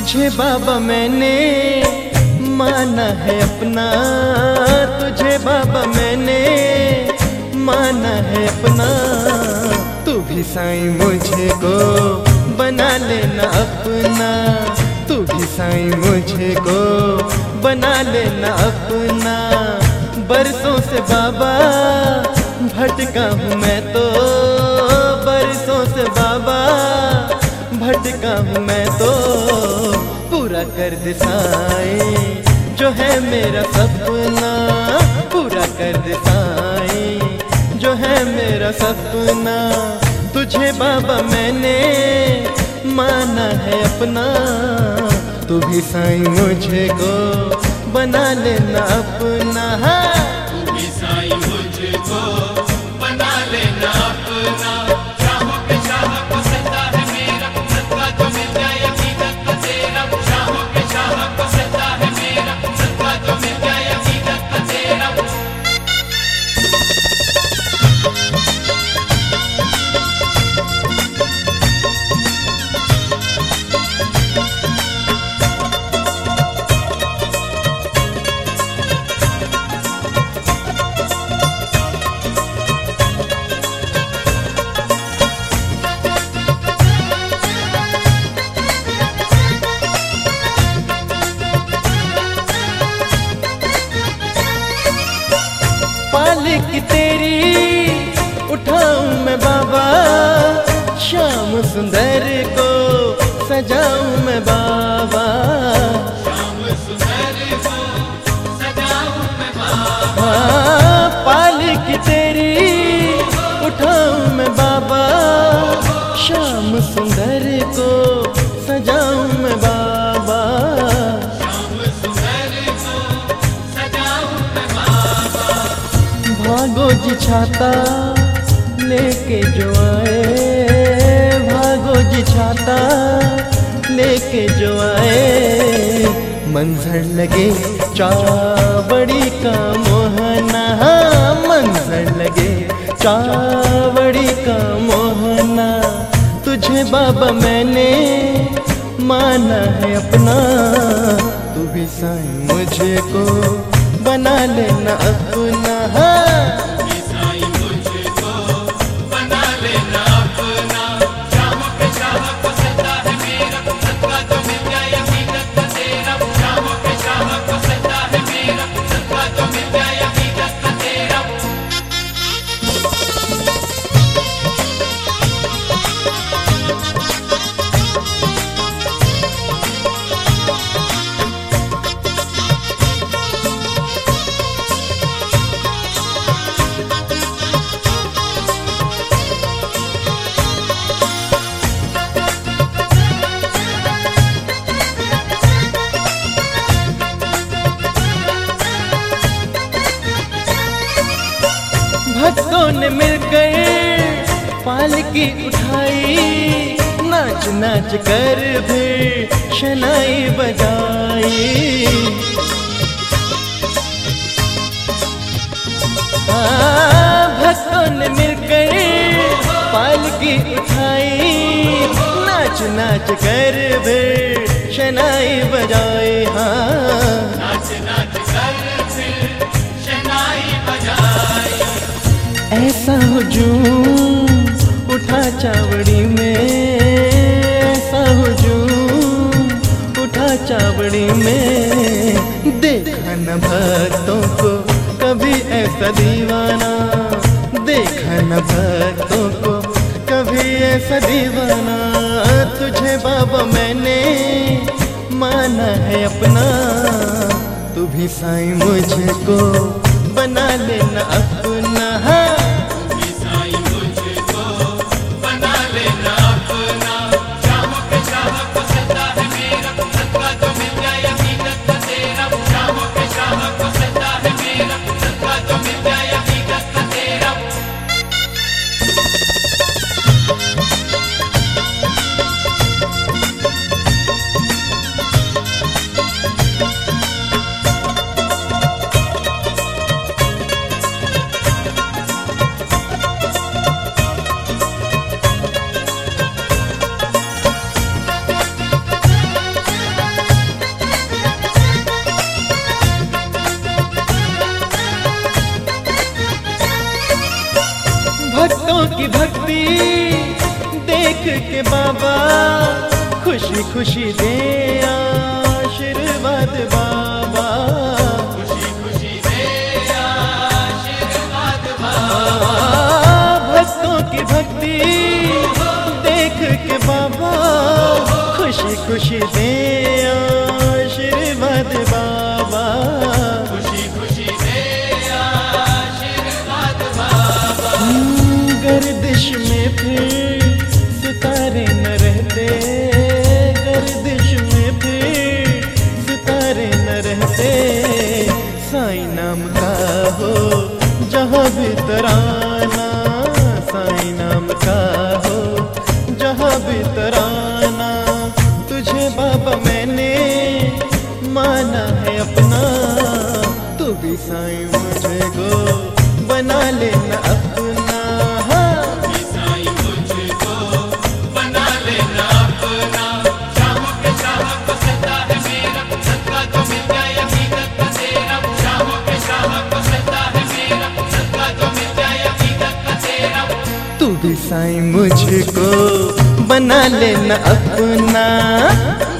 तुझे बाबा मैंने माना है अपना, तुझे बाबा मैंने माना है अपना। तू भी साईं मुझे को बना लेना अपना, तू भी साईं मुझे को बना लेना अपना। बरसों से बाबा भटका हूँ मैं तो, बरसों से बाबा भटका हूँ मैं तो। पूरा कर दे साईं जो है मेरा सपना, पूरा कर दे साईं जो है मेरा सपना। तुझे बाबा मैंने माना है अपना, तू भी साईं मुझे को बना लेना अपना। तू भी साईं मुझको बना लेना अपना। शाहों के शाह को सजदा है मेरा, सदका तो मिल जाए अकीदत का तेरा। शाहों के शाह को सजदा है मेरा, सदका तो मिल जाए अकीदत का तेरा। पालक तेरी उठाऊं मैं बाबा, श्याम सुंदर को सजाऊं मैं बाबा। शाम सुंदर को सजाऊं मैं बाबा। हाँ, पालक तेरी उठाऊं मैं बाबा, श्याम सुंदर को सजाऊं मैं बाबा। शाम सुंदर को सजाऊं मैं बाबा। भागो जी छाता लेके जो आए, भागो जी छाता लेके जो आए। मंजर लगे चावड़ी का मोहना, मंजर लगे चावड़ी का मोहना। तुझे बाबा मैंने माना है अपना, तू भी साईं मुझे को बना लेना अपना। तू भी साईं मुझको बना लेना अपना। शाहों के शाह को सजदा है मेरा, सदका तो मिल जाए अकीदत का तेरा। शाहों के शाह को सजदा है मेरा, सदका तो मिल जाए अकीदत का तेरा। भक्तों ने मिलकर पालकी उठाई, नाच नाच कर भी शनाई बजाई। भक्तों ने मिलकर पालकी उठाई, नाच नाच कर भी शनाई बजाई। हाँ, नाच नाच कर फिर शहनाई बजाई। ऐसा हुजूम उठा चावड़ी में, ऐसा हुजूम उठा चावड़ी में। देखा न भक्तों को कभी ऐसा दीवाना, देखा न भक्तों को कभी ऐसा दीवाना। तुझे बाबा मैंने माना है अपना, तू भी साईं मुझे को बना लेना अपना। तू भी साईं मुझको बना लेना अपना। शाहों के शाह को सजदा है मेरा, सदका तो मिल जाए अकीदत का तेरा। शाहों के शाह को सजदा है मेरा, सदका तो मिल जाए अकीदत का तेरा। के बाबा खुशी खुशी दे आशीर्वाद बाबा, खुशी खुशी दे आशीर्वाद बाबा। भक्तों की भक्ति देख के बाबा खुशी खुशी दे आशीर्वाद बाबा, खुशी खुशी दे आशीर्वाद बाबा। गर्दिश में फिर सितारे न रहते, गर्दिश में फिर सितारे न रहते, साईं नाम का हो जहाँ भी तराना, साईं नाम का हो जहाँ भी तराना। तुझे बाबा मैंने माना है अपना, तू भी साईं मुझे को बना लेना अपना। साईं मुझको बना लेना अपना, शामों के शाम को सदा है मेरा, सदका जो मिल जाए अकीदत का तेरा। शामों के शाम को सदा है मेरा, सदका जो मिल जाए अकीदत का तेरा। तू भी साईं मुझको बना लेना अपना।